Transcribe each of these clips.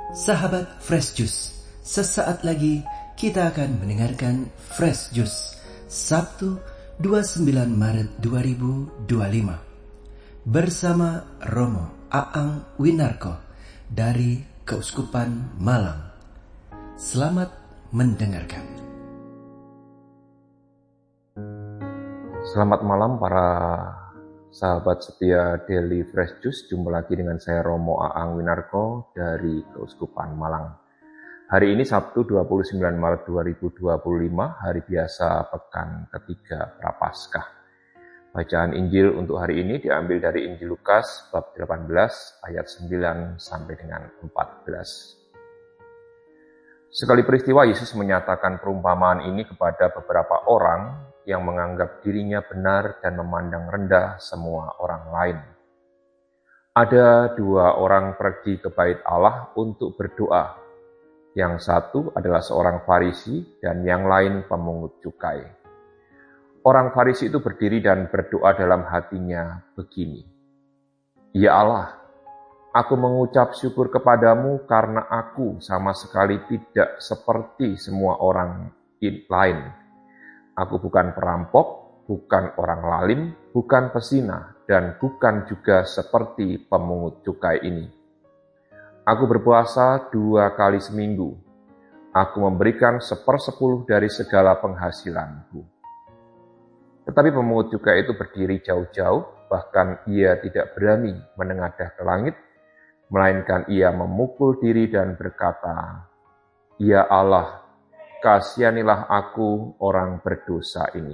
Sahabat Fresh Juice, sesaat lagi kita akan mendengarkan Fresh Juice Sabtu 29 Maret 2025 bersama Romo Aang Winarko dari Keuskupan Malang. Selamat mendengarkan. Selamat malam para sahabat setia Daily Fresh Juice. Jumpa lagi dengan saya Romo Aang Winarko dari Keuskupan Malang. Hari ini Sabtu 29 Maret 2025, hari biasa pekan ketiga Prapaskah. Bacaan Injil untuk hari ini diambil dari Injil Lukas bab 18 ayat 9 sampai dengan 14. Sekali peristiwa Yesus menyatakan perumpamaan ini kepada beberapa orang yang menganggap dirinya benar dan memandang rendah semua orang lain. Ada dua orang pergi ke bait Allah untuk berdoa. Yang satu adalah seorang Farisi dan yang lain pemungut cukai. Orang Farisi itu berdiri dan berdoa dalam hatinya begini, "Ya Allah, aku mengucap syukur kepadamu karena aku sama sekali tidak seperti semua orang lain. Aku bukan perampok, bukan orang lalim, bukan pesina, dan bukan juga seperti pemungut cukai ini. Aku berpuasa 2 kali seminggu. Aku memberikan 1/10 dari segala penghasilanku." Tetapi pemungut cukai itu berdiri jauh-jauh, bahkan ia tidak berani menengadah ke langit, melainkan ia memukul diri dan berkata, "Ya Allah, kasihanilah aku orang berdosa ini."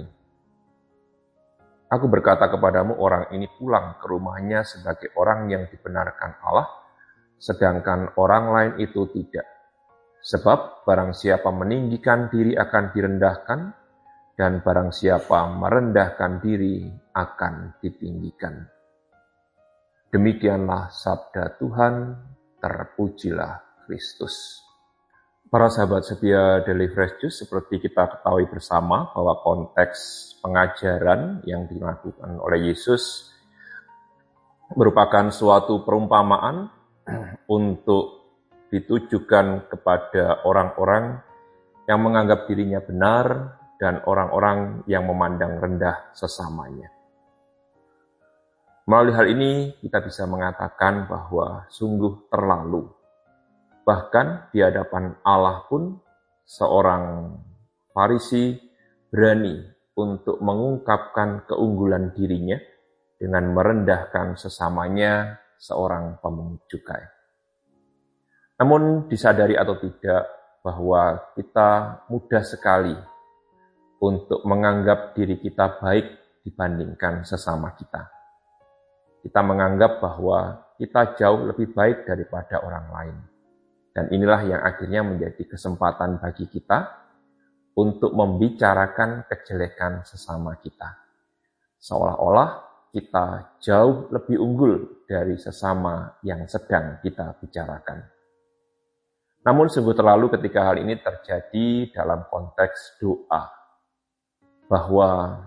Aku berkata kepadamu, orang ini pulang ke rumahnya sebagai orang yang dibenarkan Allah, sedangkan orang lain itu tidak. Sebab barang siapa meninggikan diri akan direndahkan, dan barang siapa merendahkan diri akan ditinggikan. Demikianlah sabda Tuhan, terpujilah Kristus. Para sahabat setia Daily Fresh Juice, seperti kita ketahui bersama bahwa konteks pengajaran yang dilakukan oleh Yesus merupakan suatu perumpamaan untuk ditujukan kepada orang-orang yang menganggap dirinya benar dan orang-orang yang memandang rendah sesamanya. Melalui hal ini kita bisa mengatakan bahwa sungguh terlalu. Bahkan di hadapan Allah pun seorang Farisi berani untuk mengungkapkan keunggulan dirinya dengan merendahkan sesamanya seorang pemungut cukai. Namun disadari atau tidak bahwa kita mudah sekali untuk menganggap diri kita baik dibandingkan sesama kita. Kita menganggap bahwa kita jauh lebih baik daripada orang lain. Dan inilah yang akhirnya menjadi kesempatan bagi kita untuk membicarakan kejelekan sesama kita. Seolah-olah kita jauh lebih unggul dari sesama yang sedang kita bicarakan. Namun sungguh terlalu ketika hal ini terjadi dalam konteks doa. Bahwa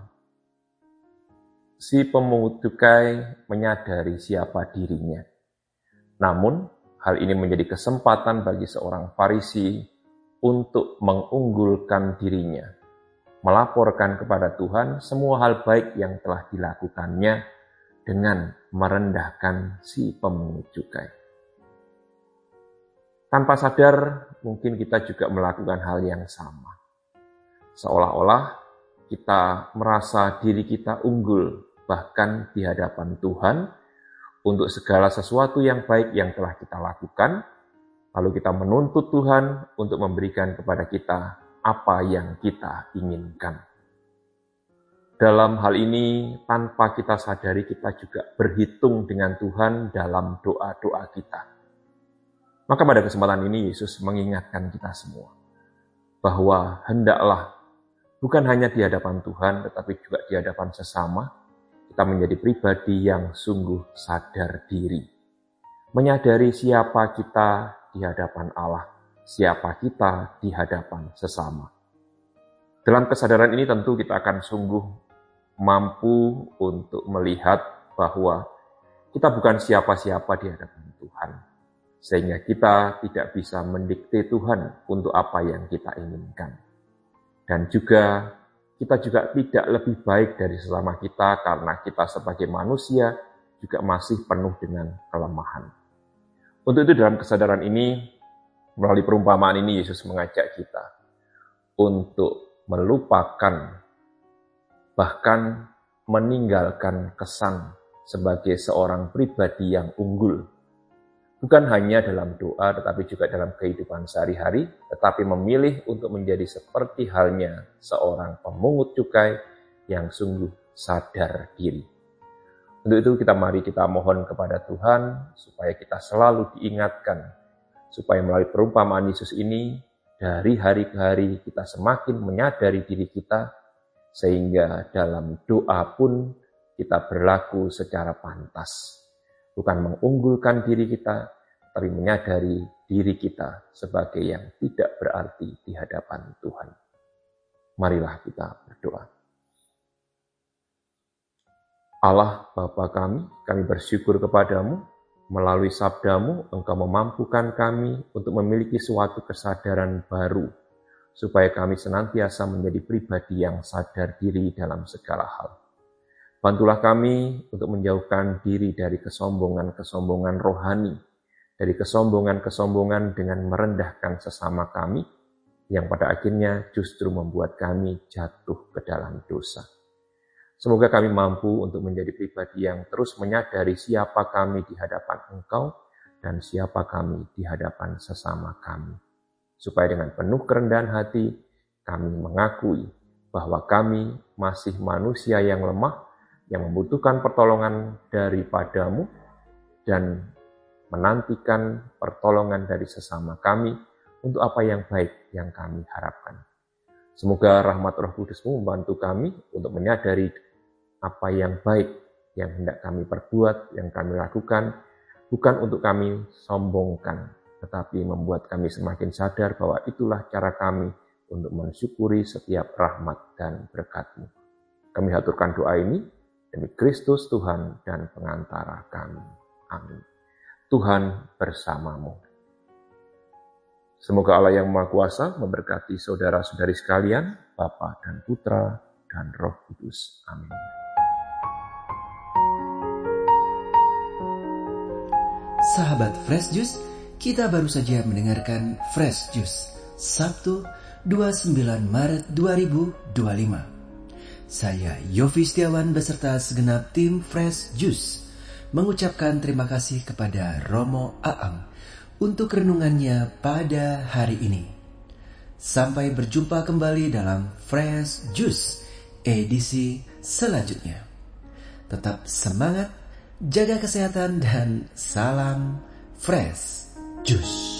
si pemungut cukai menyadari siapa dirinya. Namun hal ini menjadi kesempatan bagi seorang Farisi untuk mengunggulkan dirinya, melaporkan kepada Tuhan semua hal baik yang telah dilakukannya dengan merendahkan si pemungut cukai. Tanpa sadar, mungkin kita juga melakukan hal yang sama. Seolah-olah kita merasa diri kita unggul, bahkan di hadapan Tuhan, untuk segala sesuatu yang baik yang telah kita lakukan, lalu kita menuntut Tuhan untuk memberikan kepada kita apa yang kita inginkan. Dalam hal ini, tanpa kita sadari, kita juga berhitung dengan Tuhan dalam doa-doa kita. Maka pada kesempatan ini, Yesus mengingatkan kita semua, bahwa hendaklah bukan hanya di hadapan Tuhan, tetapi juga di hadapan sesama, kita menjadi pribadi yang sungguh sadar diri. Menyadari siapa kita di hadapan Allah, siapa kita di hadapan sesama. Dalam kesadaran ini tentu kita akan sungguh mampu untuk melihat bahwa kita bukan siapa-siapa di hadapan Tuhan. sehingga kita tidak bisa mendikte Tuhan untuk apa yang kita inginkan. Dan juga kita juga tidak lebih baik dari sesama kita karena kita sebagai manusia juga masih penuh dengan kelemahan. Untuk itu dalam kesadaran ini, melalui perumpamaan ini Yesus mengajak kita untuk melupakan, bahkan meninggalkan kesan sebagai seorang pribadi yang unggul. Bukan hanya dalam doa, tetapi juga dalam kehidupan sehari-hari, tetapi memilih untuk menjadi seperti halnya seorang pemungut cukai yang sungguh sadar diri. Untuk itu mari kita mohon kepada Tuhan, supaya kita selalu diingatkan, supaya melalui perumpamaan Yesus ini, dari hari ke hari kita semakin menyadari diri kita, sehingga dalam doa pun kita berlaku secara pantas. Bukan mengunggulkan diri kita, tapi menyadari diri kita sebagai yang tidak berarti di hadapan Tuhan. Marilah kita berdoa. Allah Bapa kami bersyukur kepadamu, melalui sabdamu Engkau memampukan kami untuk memiliki suatu kesadaran baru, supaya kami senantiasa menjadi pribadi yang sadar diri dalam segala hal. Bantulah kami untuk menjauhkan diri dari kesombongan-kesombongan rohani, dari kesombongan-kesombongan dengan merendahkan sesama kami, yang pada akhirnya justru membuat kami jatuh ke dalam dosa. Semoga kami mampu untuk menjadi pribadi yang terus menyadari siapa kami di hadapan Engkau dan siapa kami di hadapan sesama kami. Supaya dengan penuh kerendahan hati, kami mengakui bahwa kami masih manusia yang lemah, yang membutuhkan pertolongan daripadamu, dan menantikan pertolongan dari sesama kami untuk apa yang baik yang kami harapkan. Semoga rahmat Roh Kudus-Mu membantu kami untuk menyadari apa yang baik yang hendak kami perbuat, yang kami lakukan, bukan untuk kami sombongkan, tetapi membuat kami semakin sadar bahwa itulah cara kami untuk mensyukuri setiap rahmat dan berkat-Mu. Kami haturkan doa ini demi Kristus Tuhan dan pengantara kami. Amin. Tuhan bersamamu. Semoga Allah yang Maha Kuasa memberkati saudara-saudari sekalian, Bapa dan Putra dan Roh Kudus. Amin. Sahabat Fresh Juice, kita baru saja mendengarkan Fresh Juice, Sabtu 29 Maret 2025. Saya Yofi Setiawan beserta segenap tim Fresh Juice mengucapkan terima kasih kepada Romo Aam untuk renungannya pada hari ini. Sampai berjumpa kembali dalam Fresh Juice edisi selanjutnya. Tetap semangat, jaga kesehatan, dan salam Fresh Juice.